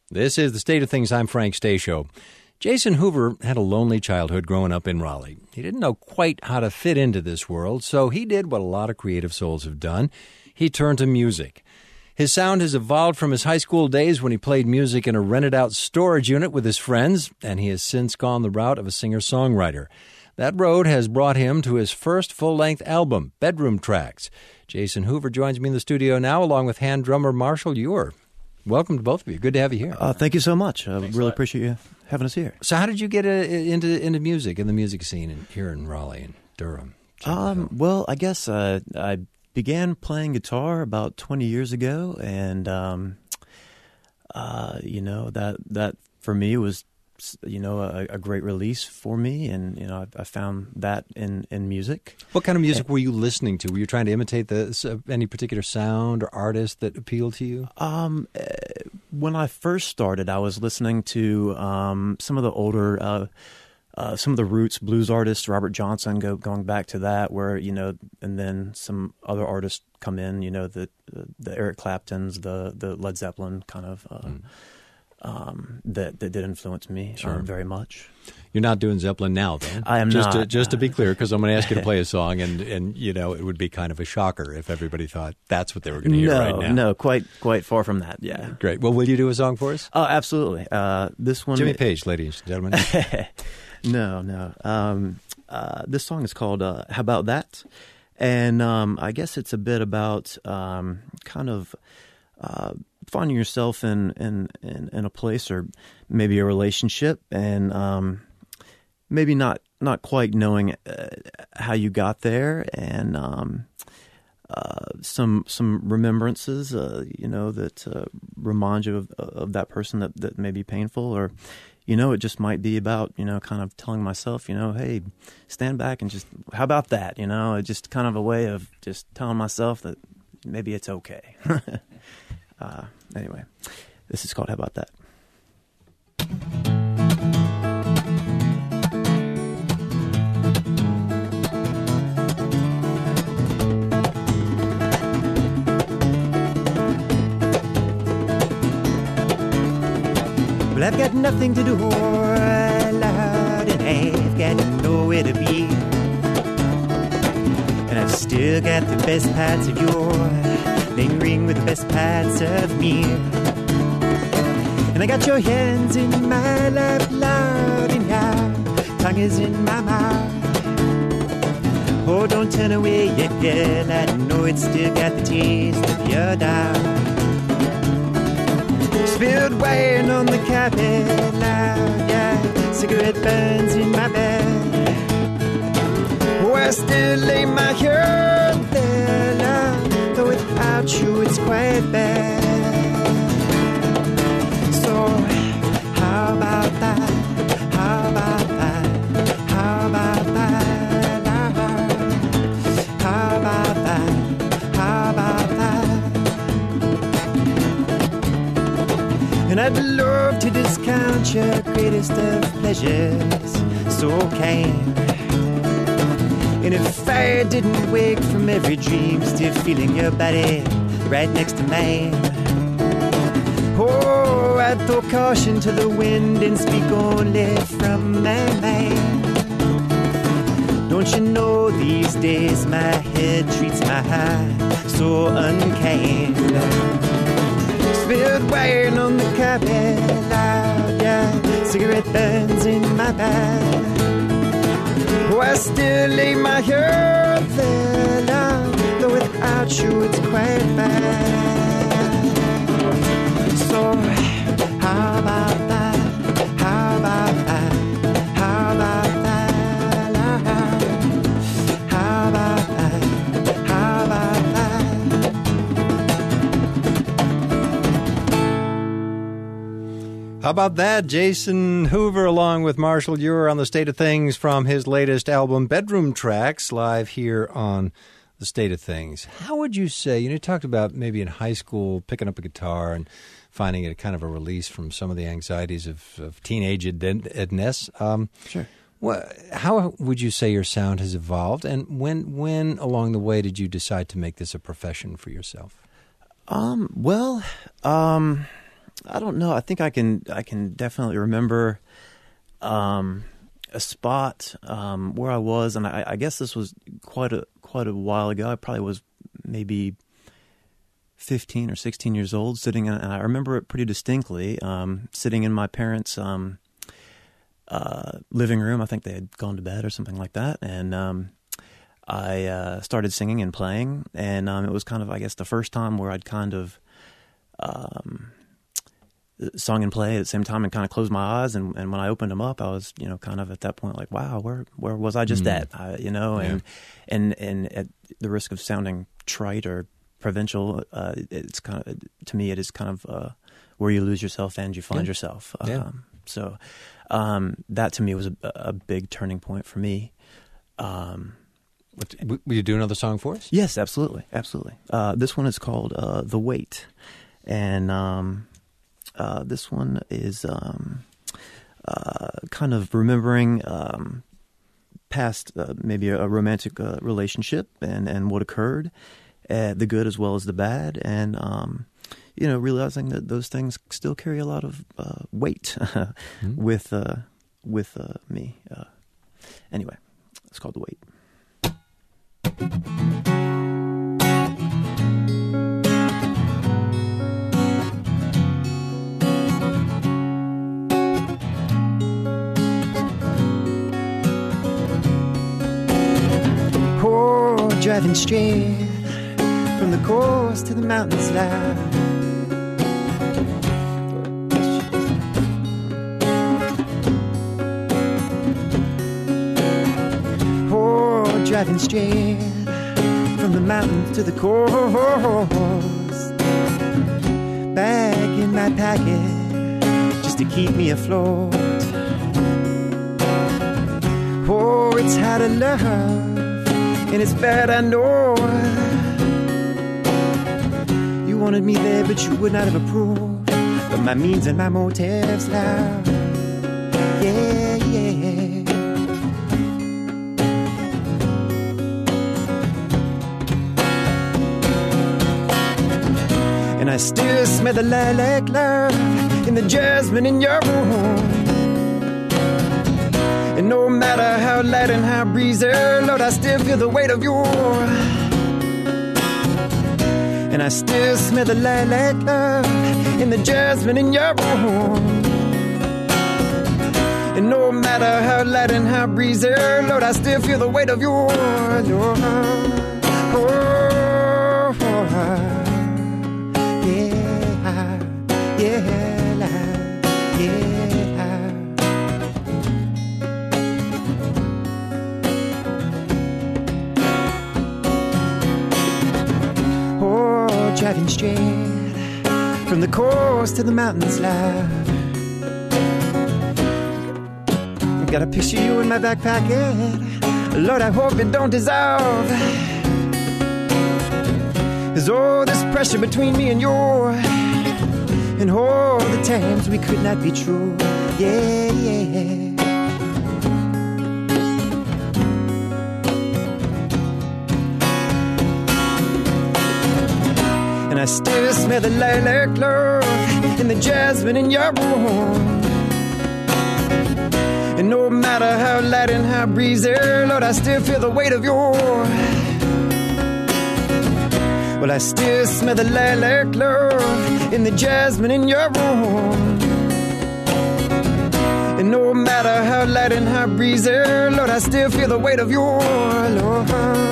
This is The State of Things. I'm Frank Stasio. Jason Hoover had a lonely childhood growing up in Raleigh. He didn't know quite how to fit into this world, so he did what a lot of creative souls have done. He turned to music. His sound has evolved from his high school days when he played music in a rented-out storage unit with his friends, and he has since gone the route of a singer-songwriter. That road has brought him to his first full-length album, Bedroom Tracks. Jason Hoover joins me in the studio now, along with hand drummer Marshall Ewer. Welcome to both of you. Good to have you here. Thank you so much. I really appreciate you having us here. So how did you get into music, in the music scene here in Raleigh and Durham? Well, I guess I began playing guitar about 20 years ago, and that for me was a great release for me, and I found that in music. What kind of music were you listening to? Were you trying to imitate any particular sound or artist that appealed to you? When I first started, I was listening to some of the older, some of the roots blues artists, Robert Johnson, going back to that, where and then some other artists come in, the Eric Claptons, the Led Zeppelin kind of. That did influence me very much. You're not doing Zeppelin now, then? I am not. Just to be clear, because I'm going to ask you to play a song, and it would be kind of a shocker if everybody thought that's what they were going to hear right now. No, quite far from that, yeah. Great. Well, will you do a song for us? Oh, absolutely. This one... Jimmy Page, ladies and gentlemen. No. This song is called How About That? And I guess it's a bit about kind of... finding yourself in a place or maybe a relationship, and maybe not quite knowing how you got there, and some remembrances that remind you of that person that may be painful, or it just might be about kind of telling myself hey, stand back and just how about that, just kind of a way of just telling myself that maybe it's okay. Anyway, this is called How About That? Well, I've got nothing to do, Lord, and I've got nowhere to be. And I've still got the best parts of your lingering with the best parts of me. And I got your hands in my lap, Lord, and your tongue is in my mouth. Oh, don't turn away yet, girl, I know it's still got the taste of your doubt. Spilled wine on the carpet, Lord, yeah, cigarette burns in my bed. Oh, I still lay my head there, Lord, though without you it's quite bad. So how about that? How about that? How about that? How about that? How about that? And I'd love to discount your greatest of pleasures, so kind. And if I didn't wake from every dream, still feeling your body right next to mine, oh, I'd throw caution to the wind and speak only from my mind. Don't you know these days my head treats my heart so unkind? Spilled wine on the carpet, loud, yeah, cigarette burns in my bag. Oh, I still lay my head there, love, though without you it's quite bad. So how about that? How about that? How about that? How about that? How about that? How about that? Jason Hoover along with Marshall Ewer on The State of Things from his latest album, Bedroom Tracks, live here on The State of Things. How would you say, you talked about maybe in high school picking up a guitar and finding it kind of a release from some of the anxieties of teenage-edness. Sure. How would you say your sound has evolved, and when along the way did you decide to make this a profession for yourself? I don't know. I think I can definitely remember a spot where I was, and I guess this was quite a while ago. I probably was maybe 15 or 16 years old, sitting in, and I remember it pretty distinctly, sitting in my parents' living room. I think they had gone to bed or something like that, and I started singing and playing, and it was kind of, I guess, the first time where I'd kind of sung and played at the same time and kind of closed my eyes, and when I opened them up, I was, kind of at that point like, wow, where was I just at, and at the risk of sounding trite or provincial, it's kind of, to me, it is kind of where you lose yourself and you find yourself. So that to me was a big turning point for me. Will you do another song for us? Yes, absolutely. This one is called The Wait. And this one is kind of remembering past maybe a romantic relationship and what occurred, the good as well as the bad, and realizing that those things still carry a lot of weight with me. Anyway, it's called The Wait. Driving straight from the coast to the mountains loud. Oh, driving straight from the mountains to the coast. Bag in my pocket just to keep me afloat. Oh, it's hard to love, and it's bad, I know. You wanted me there, but you would not have approved of my means and my motives now. Yeah, yeah. And I still smell the lilac love in the jasmine in your room. And no matter how light and how breezy, Lord, I still feel the weight of you. And I still smell the lilac love in the jasmine in your room. And no matter how light and how breezy, Lord, I still feel the weight of you. Lord. Driving straight from the coast to the mountains loud. Got a picture of you in my back pocket. Lord, I hope it don't dissolve. There's all this pressure between me and you, and all the times we could not be true. Yeah, yeah. I still smell the lilac love and the jasmine in your room. And no matter how light and how breezy, Lord, I still feel the weight of you. Well, I still smell the lilac love in the jasmine in your room. And no matter how light and how breezy, Lord, I still feel the weight of you, Lord.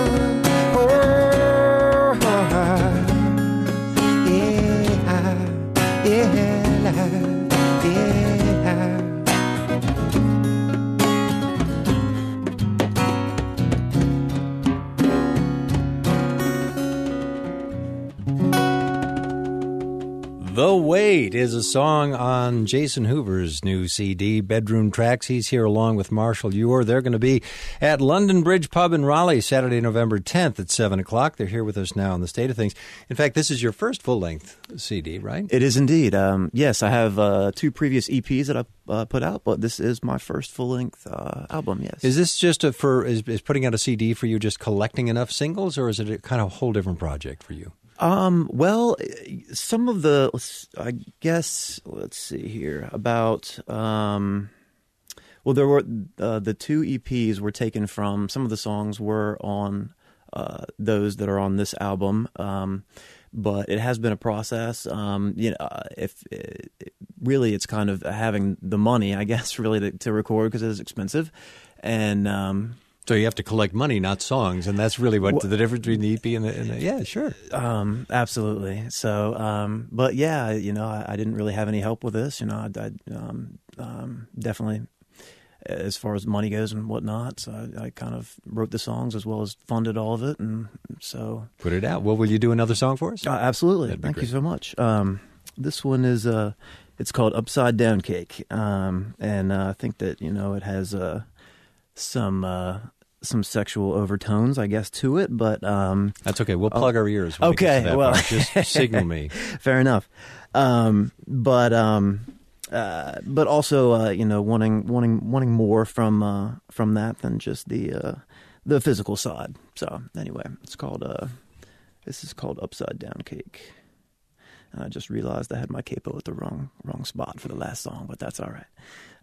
The Wait is a song on Jason Hoover's new CD, Bedroom Tracks. He's here along with Marshall Ewer. They're going to be at London Bridge Pub in Raleigh Saturday, November 10th at 7 o'clock. They're here with us now on The State of Things. In fact, this is your first full-length CD, right? It is indeed. Yes, I have 2 previous EPs that I've put out, but this is my first full-length album, yes. Is this just is putting out a CD for you just collecting enough singles, or is it a kind of whole different project for you? Well, some of the, I guess, let's see here, about, well, there were, the 2 EPs were taken from, some of the songs were on those that are on this album, but it has been a process. Really it's kind of having the money, I guess, really to record because it is expensive. And so you have to collect money, not songs, and that's really what the difference between the EP and the yeah, sure. Absolutely. So, but yeah, I didn't really have any help with this. I definitely, as far as money goes and whatnot. So I kind of wrote the songs as well as funded all of it, and so put it out. Well, will you do another song for us? Absolutely. Thank you so much. This one is it's called Upside Down Cake, and I think that it has some sexual overtones, I guess, to it, but that's okay. We'll plug our ears. When okay, we get to that well, part. Just signal me. Fair enough. But also, wanting more from that than just the physical side. So anyway, this is called Upside Down Cake. And I just realized I had my capo at the wrong spot for the last song, but that's all right.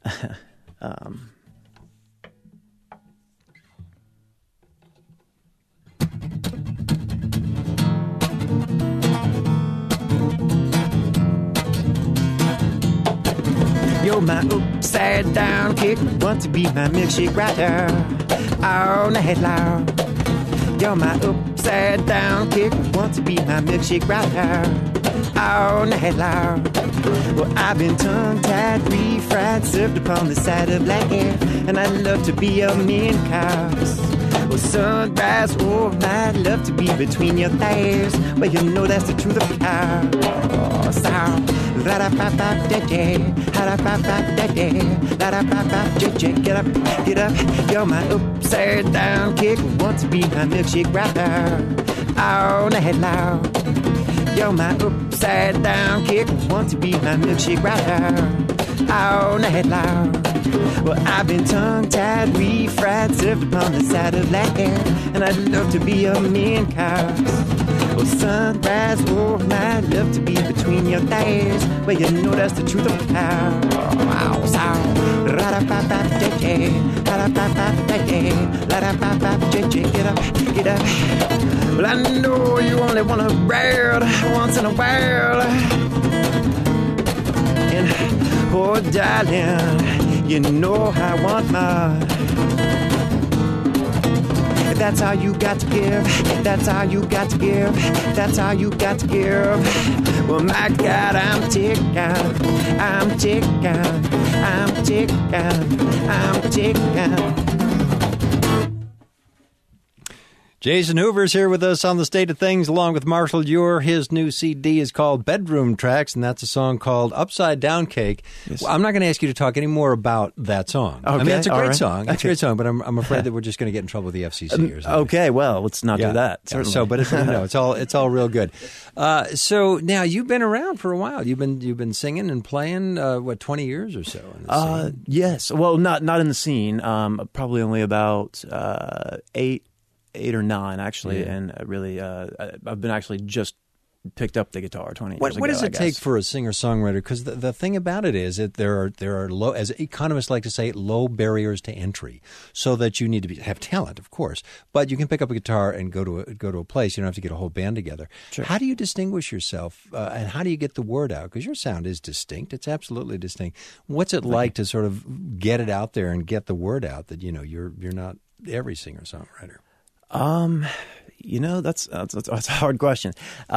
You're my upside down cake, want to be my milkshake writer all night long. You're my upside down cake, want to be my milkshake writer all night long. Well, I've been tongue-tied, refried, served upon the side of black hair, and I'd love to be your main course. Well, sunrise, oh, I'd love to be between your thighs. Well, that's the truth of power. Oh, sound. La-da-ba-ba-da-da, ha-da-ba-ba-da-da, la-da-ba-ba-da-da. Get up, you're my upside down cake. Want to be my milkshake wrapper all night long. You're my upside down cake. Want to be my milkshake wrapper all night long. Well, I've been tongue-tied, refried, served upon the side of black hair, and I'd love to be your main course. Well, sunrise, oh, I'd love to be between your thighs. Well, that's the truth of power. Wow, sound. Ra-da-ba-ba-da-da, ra-da-ba-ba-da-da, la-da-ba-ba-da-da. Get up. Well, I know you only want to ride once in a while. And, oh, darling, I want mine. That's all you got to give. That's all you got to give. That's all you got to give. Well, my God, I'm ticking. I'm ticking. I'm ticking. I'm ticking. Jason Hoover's here with us on The State of Things, along with Marshall Ure. His new CD is called Bedroom Tracks, and that's a song called Upside Down Cake. Yes. Well, I'm not going to ask you to talk any more about that song. Okay, I mean, it's a great song. It's a great song, but I'm afraid that we're just going to get in trouble with the FCC or something. Okay, well, let's not do that. Yeah, so, but it's all real good. So now you've been around for a while. You've been singing and playing 20 years or so in the scene? Yes. Well, not in the scene. Probably only about 8 or 9 actually, yeah. And really, I've been actually just picked up the guitar 20 years ago. What does it take for a singer-songwriter? Because the thing about it is that there are low, as economists like to say, low barriers to entry. So that you need to have talent, of course, but you can pick up a guitar and go to a place. You don't have to get a whole band together. Sure. How do you distinguish yourself, and how do you get the word out? Because your sound is distinct; it's absolutely distinct. What's it like to sort of get it out there and get the word out that you're not every singer-songwriter? That's a hard question.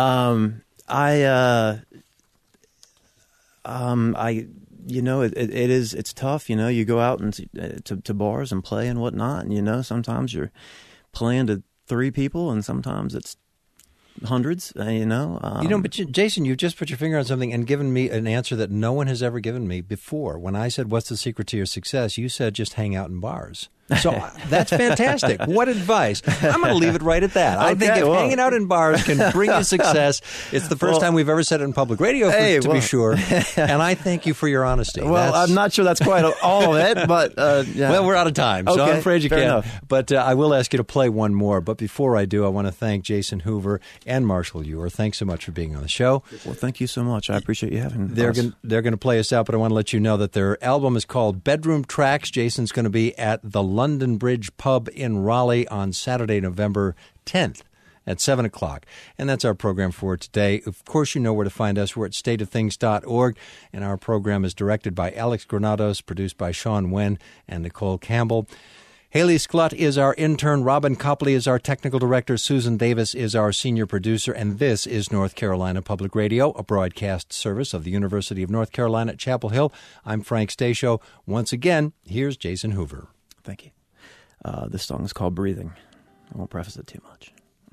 It's tough. You go out and to bars and play and whatnot. And, sometimes you're playing to 3 people, and sometimes it's hundreds. But Jason, you've just put your finger on something and given me an answer that no one has ever given me before. When I said, "What's the secret to your success?" you said, "Just hang out in bars." So that's fantastic. What advice? I'm going to leave it right at that. I think if hanging out in bars can bring you success, it's the first time we've ever said it in public radio, to be sure. And I thank you for your honesty. Well, I'm not sure that's quite all of it, but yeah. Well, we're out of time, so I'm afraid you can't. Enough. But I will ask you to play one more. But before I do, I want to thank Jason Hoover and Marshall Ewer. Thanks so much for being on the show. Well, thank you so much. I appreciate you having They're going to play us out, but I want to let you know that their album is called Bedroom Tracks. Jason's going to be at the London Bridge Pub in Raleigh on Saturday, November 10th at 7 o'clock. And that's our program for today. Of course, you know where to find us. We're at stateofthings.org, and our program is directed by Alex Granados, produced by Sean Wen and Nicole Campbell. Haley Sklut is our intern. Robin Copley is our technical director. Susan Davis is our senior producer. And this is North Carolina Public Radio, a broadcast service of the University of North Carolina at Chapel Hill. I'm Frank Stasio. Once again, here's Jason Hoover. Thank you. This song is called Breathing. I won't preface it too much.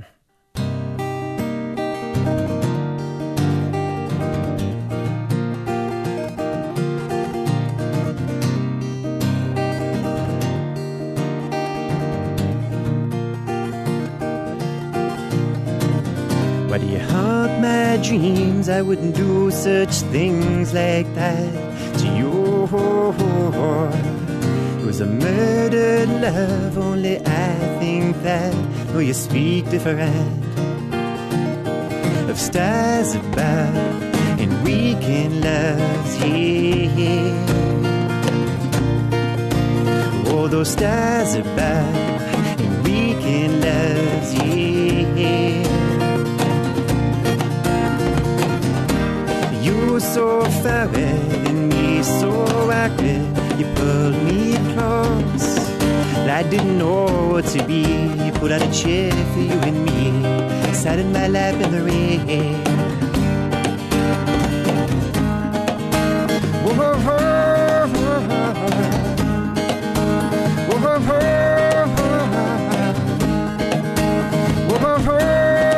Why do you haunt my dreams? I wouldn't do such things like that to you. It was a murdered love, only I think that. Oh, you speak different of stars above and weekend loves, yeah. Oh, those stars above and weekend loves, yeah. You were so far away and me so awkward. You pulled me close, and I didn't know what to be. You put out a chair for you and me, sat in my lap in the rain. Whoa, whoa, whoa, whoa, whoa, whoa, whoa, whoa, whoa, whoa.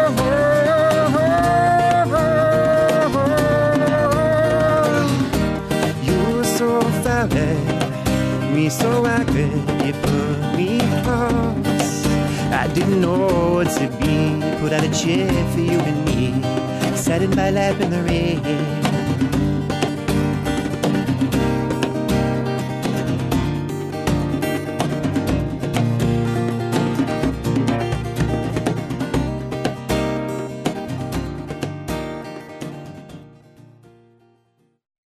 Me so awkward, you put me close. I didn't know what to be. Put out a chair for you and me, sat in my lap in the rain.